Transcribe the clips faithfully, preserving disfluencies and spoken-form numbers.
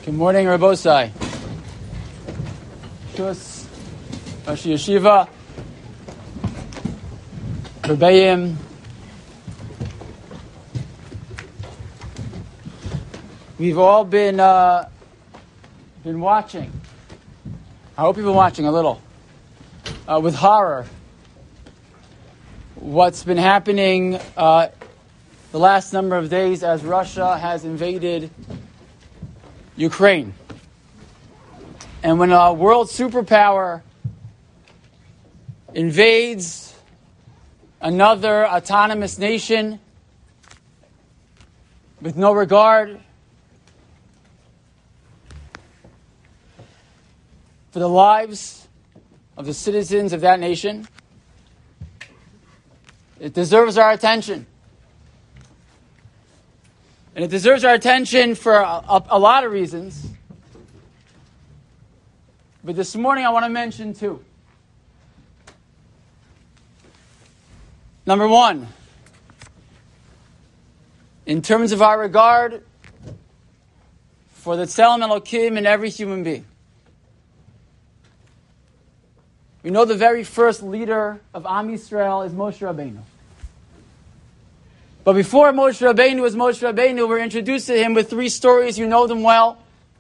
Good morning, Rabosai. Shus, Rosh Yeshiva, Rebbeim. We've all been uh, been watching. I hope you've been watching a little uh, with horror. What's been happening uh, the last number of days as Russia has invaded Ukraine. And when a world superpower invades another autonomous nation with no regard for the lives of the citizens of that nation, it deserves our attention. And it deserves our attention for a, a, a lot of reasons. But this morning I want to mention two. Number one, in terms of our regard for the Tzelem Elokim in every human being. We know the very first leader of Am Yisrael is Moshe Rabbeinu. But before Moshe Rabbeinu was Moshe Rabbeinu, we're introduced to him with three stories. You know them well.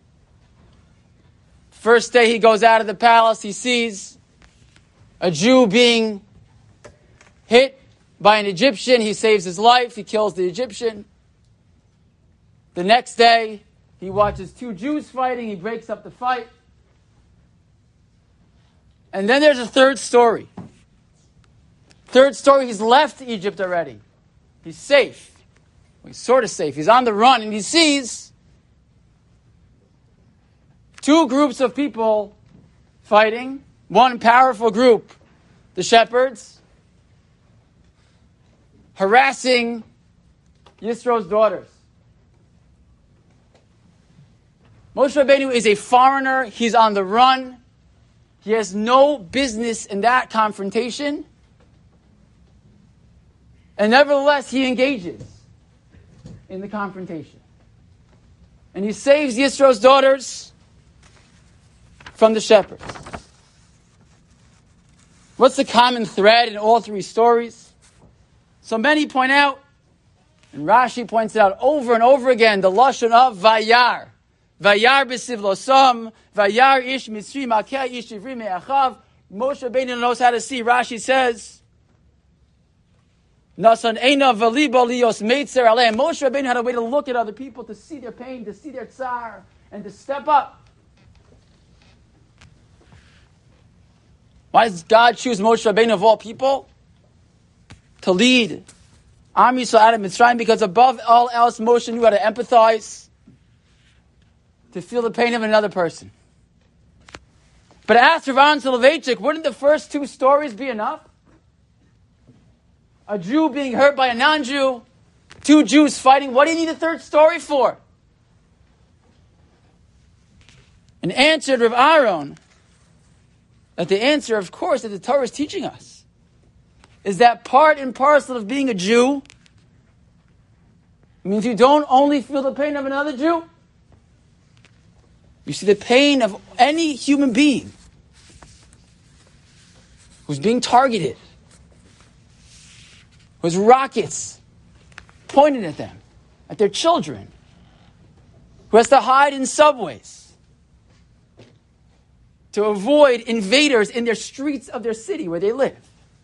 First day he goes out of the palace, he sees a Jew being hit by an Egyptian. He saves his life, he kills the Egyptian. The next day, he watches two Jews fighting, he breaks up the fight. And then there's a third story. Third story, he's left Egypt already. He's safe. Well, he's sort of safe. He's on the run, and he sees two groups of people fighting. One powerful group, the shepherds, harassing Yisro's daughters. Moshe Rabbeinu is a foreigner. He's on the run. He has no business in that confrontation. And nevertheless, he engages in the confrontation. And he saves Yisro's daughters from the shepherds. What's the common thread in all three stories? So many point out, and Rashi points it out over and over again, the lashon of Vayar. Vayar b'sivlosam, Vayar ish mitzri makeh ish ivri me'achav. Moshe Rabbeinu knows how to see. Rashi says, Nasan eina v'libo lios meitzer aleim. Moshe Rabbeinu had a way to look at other people, to see their pain, to see their tsar, and to step up. Why does God choose Moshe Rabbeinu of all people to lead Am Yisrael out of Mitzrayim? Because above all else, Moshe knew how to empathize, to feel the pain of another person. But ask Rav Aaron Soloveitchik, wouldn't the first two stories be enough? A Jew being hurt by a non-Jew, two Jews fighting. What do you need a third story for? And answered Rav Aaron that the answer, of course, that the Torah is teaching us is that part and parcel of being a Jew means you don't only feel the pain of another Jew, you see the pain of any human being who's being targeted, who has rockets pointed at them, at their children, who has to hide in subways to avoid invaders in their streets of their city where they live.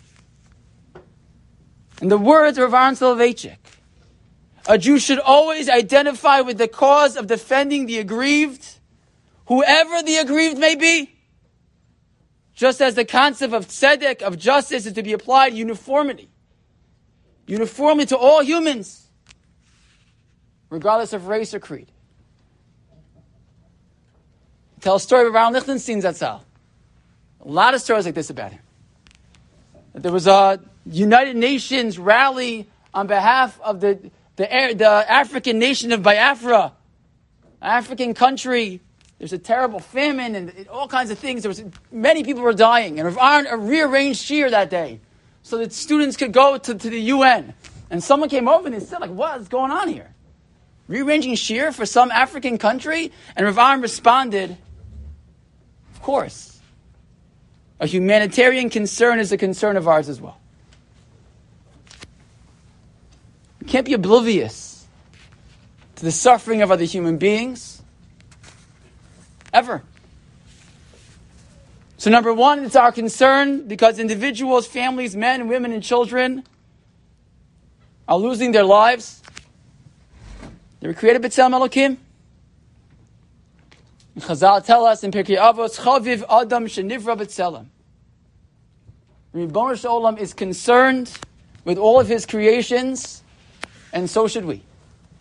In the words of Rav Aaron Soloveitchik, a Jew should always identify with the cause of defending the aggrieved, whoever the aggrieved may be, just as the concept of tzedek, of justice, is to be applied uniformity. Uniformly to all humans, regardless of race or creed. Tell a story of Aaron Lichtenstein Zatzal. A lot of stories like this about him. There was a United Nations rally on behalf of the, the, the African nation of Biafra, African country. There's a terrible famine and all kinds of things. There was many people were dying, and Rav Aaron rearranged shiur that day so that students could go to, to the U N. And someone came over and they said, like, what is going on here? Rearranging shir for some African country? And Rav Aaron responded, of course. A humanitarian concern is a concern of ours as well. You can't be oblivious to the suffering of other human beings. Ever. So number one, it's our concern because individuals, families, men, women, and children are losing their lives. They were created b'tzelem Elokim. Chazal tell us in Pirkei Avos, Chaviv Adam Shenivra b'tzelem. Ribono Shel Olam is concerned with all of his creations, and so should we.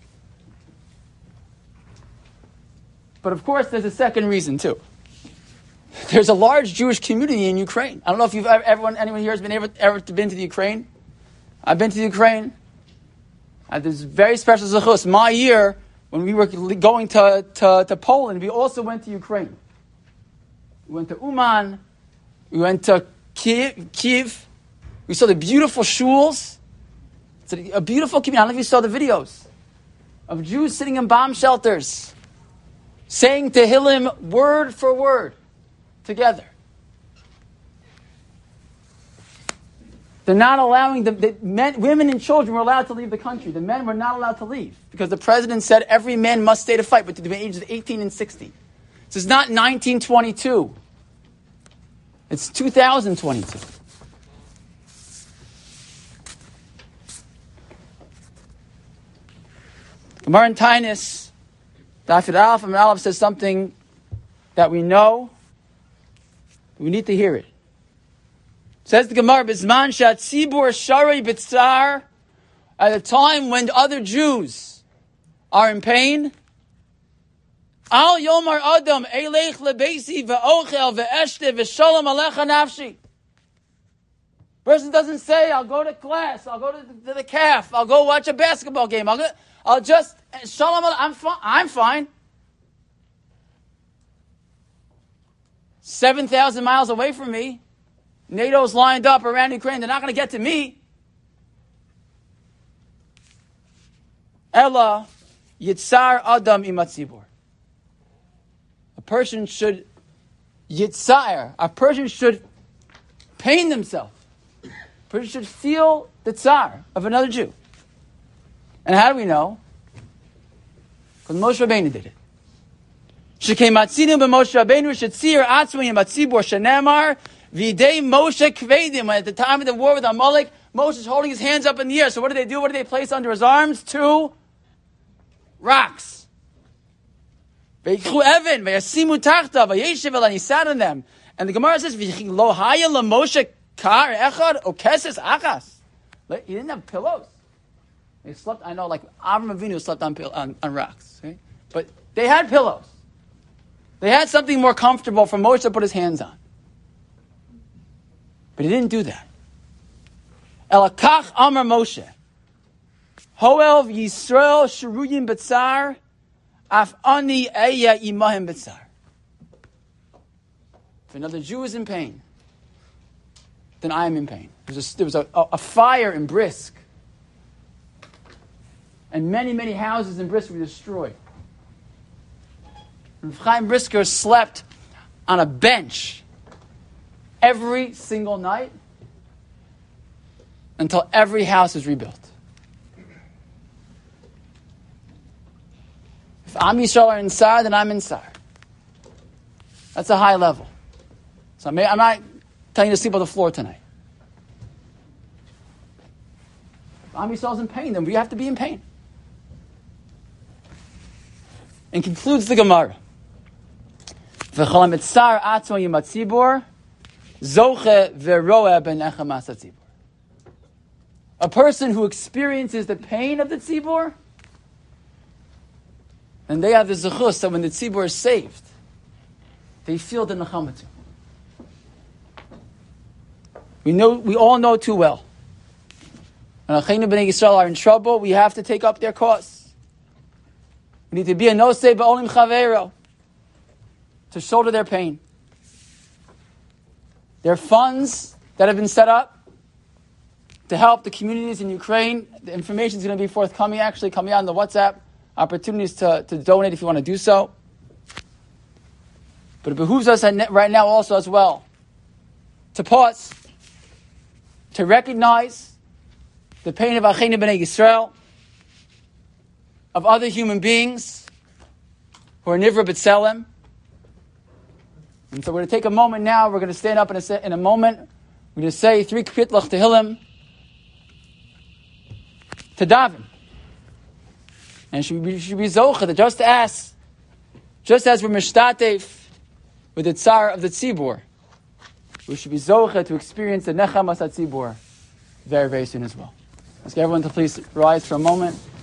But of course, there's a second reason too. There's a large Jewish community in Ukraine. I don't know if you've ever, everyone, anyone here has been ever, ever been to the Ukraine. I've been to the Ukraine. I had this very special zechus. My year, when we were going to, to, to Poland, we also went to Ukraine. We went to Uman. We went to Kiev. Kiev. We saw the beautiful shuls. It's a, a beautiful community. I don't know if you saw the videos of Jews sitting in bomb shelters, saying Tehillim word for word together. They're not allowing the, the men, women and children were allowed to leave the country. The men were not allowed to leave because the president said every man must stay to fight between the ages of eighteen and sixty. This is not nineteen twenty-two. It's two thousand twenty-two. Gemara in Tainus, Dafid Aleph and Aleph says something that we know. We need to hear it. Says the Gemara, Bizman Shat Tzibur Sharei B'tzar, at a time when other Jews are in pain. Al Yomar Adam Eilech Lebeisi Ve'ochel Ve'eshte Ve'shalom Alecha Nafshi. Person doesn't say, I'll go to class, I'll go to the, to the calf, I'll go watch a basketball game, I'll, go, I'll just, Shalom, I'm, fi- I'm fine. seven thousand miles away from me. NATO's lined up around Ukraine. They're not going to get to me. Ella yitzar adam imatzibur. A person should yitzar. A person should pain themselves. A person should feel the tsar of another Jew. And how do we know? Because Moshe Rabbeinu did it. Shekei matzidim b'Moshe Rabbeinu shetzir atzmi imatzibur shenemar. V'idei Moshe kvedim. At the time of the war with Amalek, Moshe is holding his hands up in the air. So what do they do? What do they place under his arms? Two rocks. V'yikchu Evan, v'yasimu tachta, v'yeshiv el, and he sat on them. And the Gemara says, V'yichin lo haya l'Moshe kar echad o keses achas. He didn't have pillows. He slept, I know, like Avram Avinu slept on, on, on rocks. Okay? But they had pillows. They had something more comfortable for Moshe to put his hands on. But he didn't do that. Elakach Amar Moshe. Hoel Yisrael Shiruyim B'tzar Af Ani Eya Imahim B'tzar. If another Jew is in pain, then I am in pain. There was a, there was a, a, a fire in Brisk. And many, many houses in Brisk were destroyed. And Chaim Brisker slept on a bench every single night until every house is rebuilt. If Am Yisrael are inside, then I'm inside. That's a high level. So I'm not telling you to sleep on the floor tonight. If Am Yisrael is in pain, then we have to be in pain. And concludes the Gemara. V'cholam etzar atzmo yimatzibor zoche veroeh b'nechem asatzibor. A person who experiences the pain of the tzibor, and they have the zechus that when the tzibor is saved, they feel the nechama too. We know, we all know too well. When Acheinu B'nai Yisrael are in trouble, we have to take up their cause. We need to be a nosei ba'olim chaveiro, to shoulder their pain. There are funds that have been set up to help the communities in Ukraine. The information is going to be forthcoming, actually, coming out on the WhatsApp. opportunities to, to donate if you want to do so. But it behooves us right now also as well to pause, to recognize the pain of Achenu B'nai Yisrael, of other human beings who are Nivra B'Tselem. And so we're going to take a moment now. We're going to stand up in a, in a moment. We're going to say three Kritlach Tehillim to daven. And should be, should be Zocha, just as, just as we're Mishtatev with the Tsar of the Tzibur, we should be Zocha to experience the Nechamas HaTzibur very, very soon as well. Let's get everyone to please rise for a moment.